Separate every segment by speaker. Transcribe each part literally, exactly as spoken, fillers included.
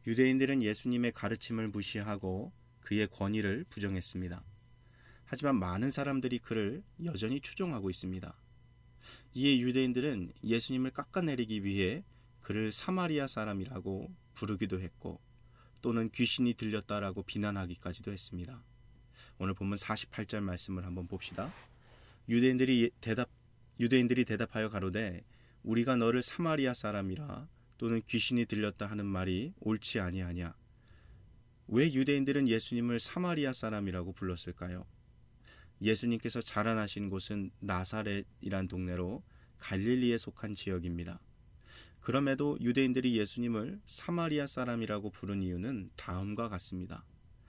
Speaker 1: 유대인들은 예수님의 가르침을 무시하고 그의 권위를 부정했습니다. 하지만 많은 사람들이 그를 여전히 추종하고 있습니다. 이에 유대인들은 예수님을 깎아내리기 위해 그를 사마리아 사람이라고 부르기도 했고 또는 귀신이 들렸다라고 비난하기까지도 했습니다. 오늘 본문 사십팔 절 말씀을 한번 봅시다. 유대인들이 대답 유대인들이 대답하여 가로되 우리가 너를 사마리아 사람이라 또는 귀신이 들렸다 하는 말이 옳지 아니하냐. 왜 유대인들은 예수님을 사마리아 사람이라고 불렀을까요? 예수님께서 자라나신 곳은 나사렛이란 동네로 갈릴리에 속한 지역입니다. 그럼에도 유대인들이 예수님을 사마리아 사람이라고 부른 이유는 다음과 같습니다.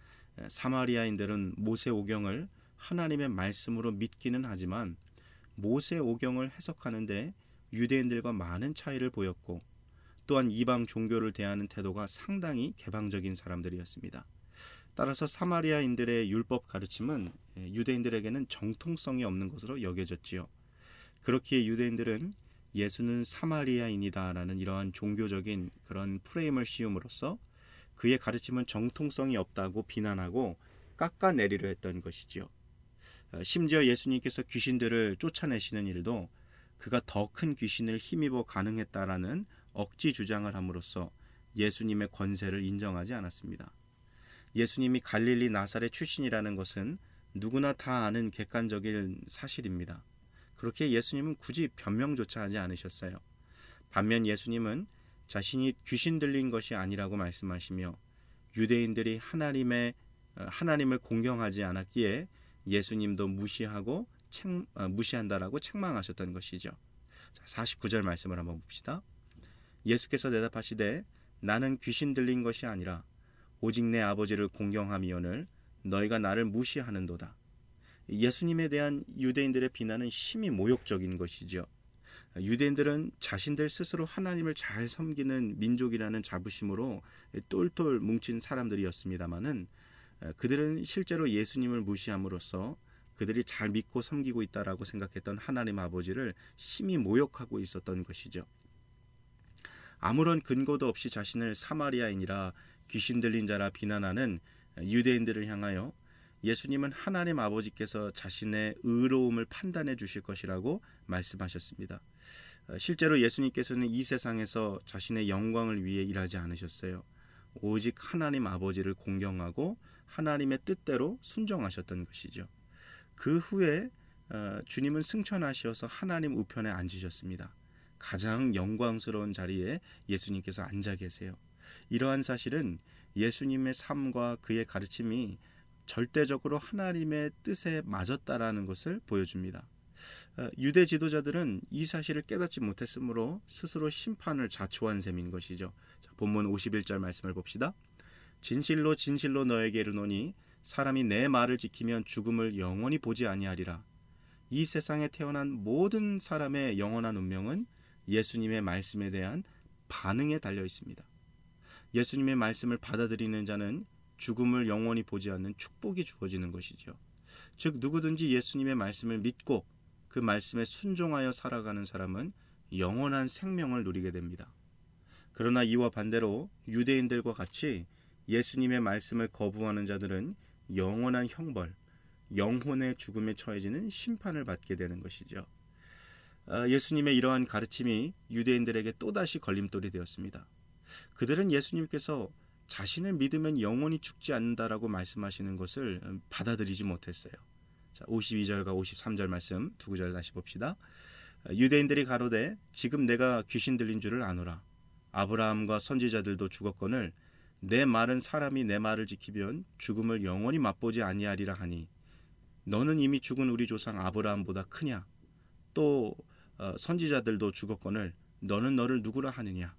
Speaker 1: 사마리아인들은 모세오경을 하나님의 말씀으로 믿기는 하지만 모세오경을 해석하는데 유대인들과 많은 차이를 보였고 또한 이방 종교를 대하는 태도가 상당히 개방적인 사람들이었습니다. 따라서 사마리아인들의 율법 가르침은 유대인들에게는 정통성이 없는 것으로 여겨졌지요. 그렇기에 유대인들은 예수는 사마리아인이다라는 이러한 종교적인 그런 프레임을 씌움으로써 그의 가르침은 정통성이 없다고 비난하고 깎아내리려 했던 것이지요. 심지어 예수님께서 귀신들을 쫓아내시는 일도 그가 더 큰 귀신을 힘입어 가능했다라는 억지 주장을 함으로써 예수님의 권세를 인정하지 않았습니다. 예수님이 갈릴리 나사렛 출신이라는 것은 누구나 다 아는 객관적인 사실입니다. 그렇게 예수님은 굳이 변명조차 하지 않으셨어요. 반면 예수님은 자신이 귀신 들린 것이 아니라고 말씀하시며 유대인들이 하나님의 하나님을 공경하지 않았기에 예수님도 무시하고 책, 무시한다라고 책망하셨던 것이죠. 자, 사십구 절 말씀을 한번 봅시다. 예수께서 대답하시되 나는 귀신 들린 것이 아니라 오직 내 아버지를 공경함이오늘 너희가 나를 무시하는도다. 예수님에 대한 유대인들의 비난은 심히 모욕적인 것이죠. 유대인들은 자신들 스스로 하나님을 잘 섬기는 민족이라는 자부심으로 똘똘 뭉친 사람들이었습니다마는 그들은 실제로 예수님을 무시함으로써 그들이 잘 믿고 섬기고 있다라고 생각했던 하나님 아버지를 심히 모욕하고 있었던 것이죠. 아무런 근거도 없이 자신을 사마리아인이라 귀신 들린 자라 비난하는 유대인들을 향하여 예수님은 하나님 아버지께서 자신의 의로움을 판단해 주실 것이라고 말씀하셨습니다. 실제로 예수님께서는 이 세상에서 자신의 영광을 위해 일하지 않으셨어요. 오직 하나님 아버지를 공경하고 하나님의 뜻대로 순종하셨던 것이죠. 그 후에 주님은 승천하셔서 하나님 우편에 앉으셨습니다. 가장 영광스러운 자리에 예수님께서 앉아 계세요. 이러한 사실은 예수님의 삶과 그의 가르침이 절대적으로 하나님의 뜻에 맞았다라는 것을 보여줍니다. 유대 지도자들은 이 사실을 깨닫지 못했으므로 스스로 심판을 자초한 셈인 것이죠. 자, 본문 오십일 절 말씀을 봅시다. 진실로 진실로 너에게 이르노니 사람이 내 말을 지키면 죽음을 영원히 보지 아니하리라. 이 세상에 태어난 모든 사람의 영원한 운명은 예수님의 말씀에 대한 반응에 달려 있습니다. 예수님의 말씀을 받아들이는 자는 죽음을 영원히 보지 않는 축복이 주어지는 것이죠. 즉 누구든지 예수님의 말씀을 믿고 그 말씀에 순종하여 살아가는 사람은 영원한 생명을 누리게 됩니다. 그러나 이와 반대로 유대인들과 같이 예수님의 말씀을 거부하는 자들은 영원한 형벌, 영혼의 죽음에 처해지는 심판을 받게 되는 것이죠. 예수님의 이러한 가르침이 유대인들에게 또다시 걸림돌이 되었습니다. 그들은 예수님께서 자신을 믿으면 영원히 죽지 않는다라고 말씀하시는 것을 받아들이지 못했어요. 자, 오십이 절과 오십삼 절 말씀 두 구절 다시 봅시다. 유대인들이 가로되 지금 내가 귀신 들린 줄을 아노라. 아브라함과 선지자들도 죽었거늘 내 말은 사람이 내 말을 지키면 죽음을 영원히 맛보지 아니하리라 하니 너는 이미 죽은 우리 조상 아브라함보다 크냐? 또 선지자들도 죽었거늘 너는 너를 누구라 하느냐?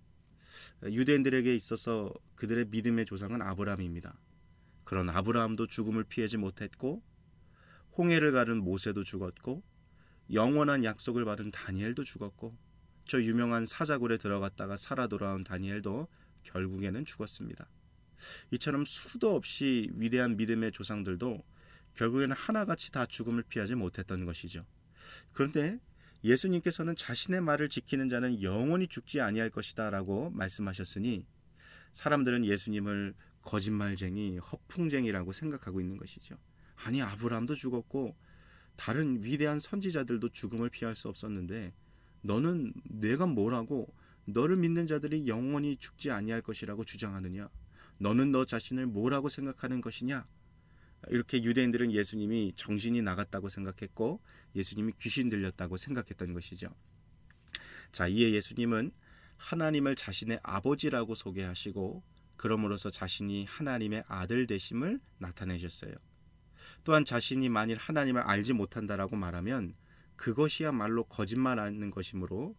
Speaker 1: 유대인들에게 있어서 그들의 믿음의 조상은 아브라함입니다. 그런 아브라함도 죽음을 피하지 못했고 홍해를 가른 모세도 죽었고 영원한 약속을 받은 다니엘도 죽었고 저 유명한 사자굴에 들어갔다가 살아 돌아온 다니엘도 결국에는 죽었습니다. 이처럼 수도 없이 위대한 믿음의 조상들도 결국에는 하나같이 다 죽음을 피하지 못했던 것이죠. 그런데 예수님께서는 자신의 말을 지키는 자는 영원히 죽지 아니할 것이다 라고 말씀하셨으니 사람들은 예수님을 거짓말쟁이, 허풍쟁이라고 생각하고 있는 것이죠. 아니, 아브라함도 죽었고 다른 위대한 선지자들도 죽음을 피할 수 없었는데 너는 내가 뭐라고 너를 믿는 자들이 영원히 죽지 아니할 것이라고 주장하느냐? 너는 너 자신을 뭐라고 생각하는 것이냐? 이렇게 유대인들은 예수님이 정신이 나갔다고 생각했고 예수님이 귀신 들렸다고 생각했던 것이죠. 자, 이에 예수님은 하나님을 자신의 아버지라고 소개하시고 그럼으로써 자신이 하나님의 아들 되심을 나타내셨어요. 또한 자신이 만일 하나님을 알지 못한다라고 말하면 그것이야말로 거짓말하는 것이므로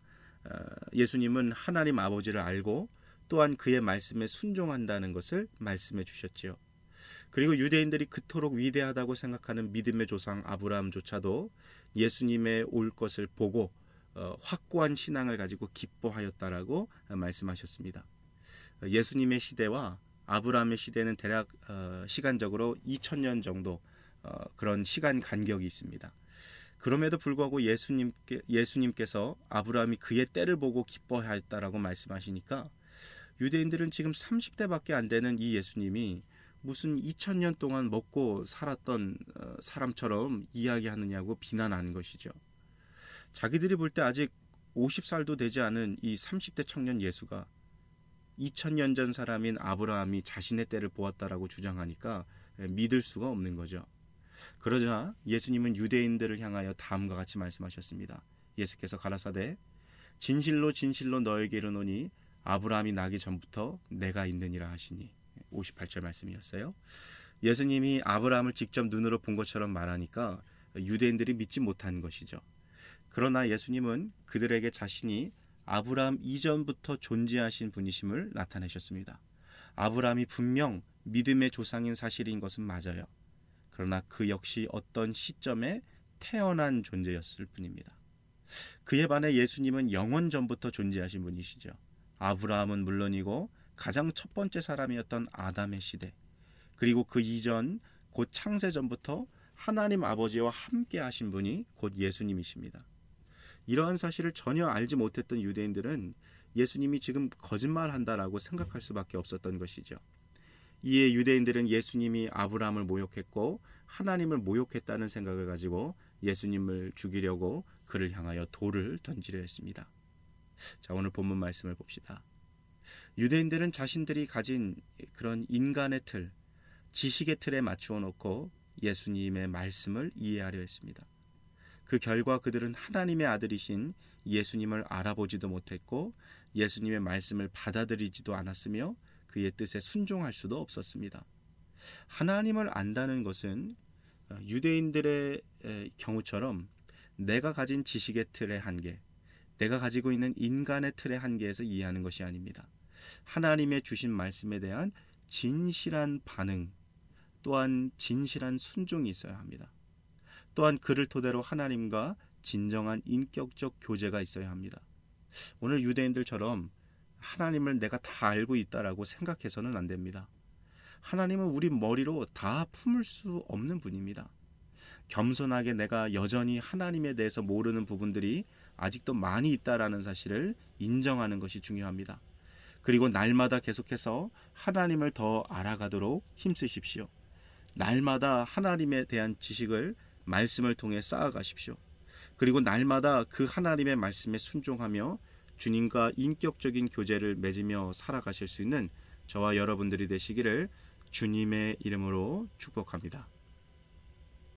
Speaker 1: 예수님은 하나님 아버지를 알고 또한 그의 말씀에 순종한다는 것을 말씀해 주셨지요. 그리고 유대인들이 그토록 위대하다고 생각하는 믿음의 조상 아브라함조차도 예수님의 올 것을 보고 어, 확고한 신앙을 가지고 기뻐하였다라고 말씀하셨습니다. 예수님의 시대와 아브라함의 시대는 대략 어, 시간적으로 이천 년 정도 어, 그런 시간 간격이 있습니다. 그럼에도 불구하고 예수님께, 예수님께서 아브라함이 그의 때를 보고 기뻐하였다라고 말씀하시니까 유대인들은 지금 삼십 대밖에 안 되는 이 예수님이 무슨 이천 년 동안 먹고 살았던 사람처럼 이야기하느냐고 비난하는 것이죠. 자기들이 볼 때 아직 오십 살도 되지 않은 이 삼십 대 청년 예수가 이천 년 전 사람인 아브라함이 자신의 때를 보았다라고 주장하니까 믿을 수가 없는 거죠. 그러자 예수님은 유대인들을 향하여 다음과 같이 말씀하셨습니다. 예수께서 가라사대 진실로 진실로 너에게 이르노니 아브라함이 나기 전부터 내가 있느니라 하시니 오십팔 절 말씀이었어요. 예수님이 아브라함을 직접 눈으로 본 것처럼 말하니까 유대인들이 믿지 못한 것이죠. 그러나 예수님은 그들에게 자신이 아브라함 이전부터 존재하신 분이심을 나타내셨습니다. 아브라함이 분명 믿음의 조상인 사실인 것은 맞아요. 그러나 그 역시 어떤 시점에 태어난 존재였을 뿐입니다. 그에 반해 예수님은 영원 전부터 존재하신 분이시죠. 아브라함은 물론이고 가장 첫 번째 사람이었던 아담의 시대, 그리고 그 이전 곧 창세 전부터 하나님 아버지와 함께 하신 분이 곧 예수님이십니다. 이러한 사실을 전혀 알지 못했던 유대인들은 예수님이 지금 거짓말한다라고 생각할 수밖에 없었던 것이죠. 이에 유대인들은 예수님이 아브라함을 모욕했고 하나님을 모욕했다는 생각을 가지고 예수님을 죽이려고 그를 향하여 돌을 던지려 했습니다. 자, 오늘 본문 말씀을 봅시다. 유대인들은 자신들이 가진 그런 인간의 틀, 지식의 틀에 맞추어 놓고 예수님의 말씀을 이해하려 했습니다. 그 결과 그들은 하나님의 아들이신 예수님을 알아보지도 못했고 예수님의 말씀을 받아들이지도 않았으며 그의 뜻에 순종할 수도 없었습니다. 하나님을 안다는 것은 유대인들의 경우처럼 내가 가진 지식의 틀의 한계, 내가 가지고 있는 인간의 틀의 한계에서 이해하는 것이 아닙니다. 하나님의 주신 말씀에 대한 진실한 반응, 또한 진실한 순종이 있어야 합니다. 또한 그를 토대로 하나님과 진정한 인격적 교제가 있어야 합니다. 오늘 유대인들처럼 하나님을 내가 다 알고 있다라고 생각해서는 안 됩니다. 하나님은 우리 머리로 다 품을 수 없는 분입니다. 겸손하게 내가 여전히 하나님에 대해서 모르는 부분들이 아직도 많이 있다라는 사실을 인정하는 것이 중요합니다. 그리고 날마다 계속해서 하나님을 더 알아가도록 힘쓰십시오. 날마다 하나님에 대한 지식을 말씀을 통해 쌓아가십시오. 그리고 날마다 그 하나님의 말씀에 순종하며 주님과 인격적인 교제를 맺으며 살아가실 수 있는 저와 여러분들이 되시기를 주님의 이름으로 축복합니다.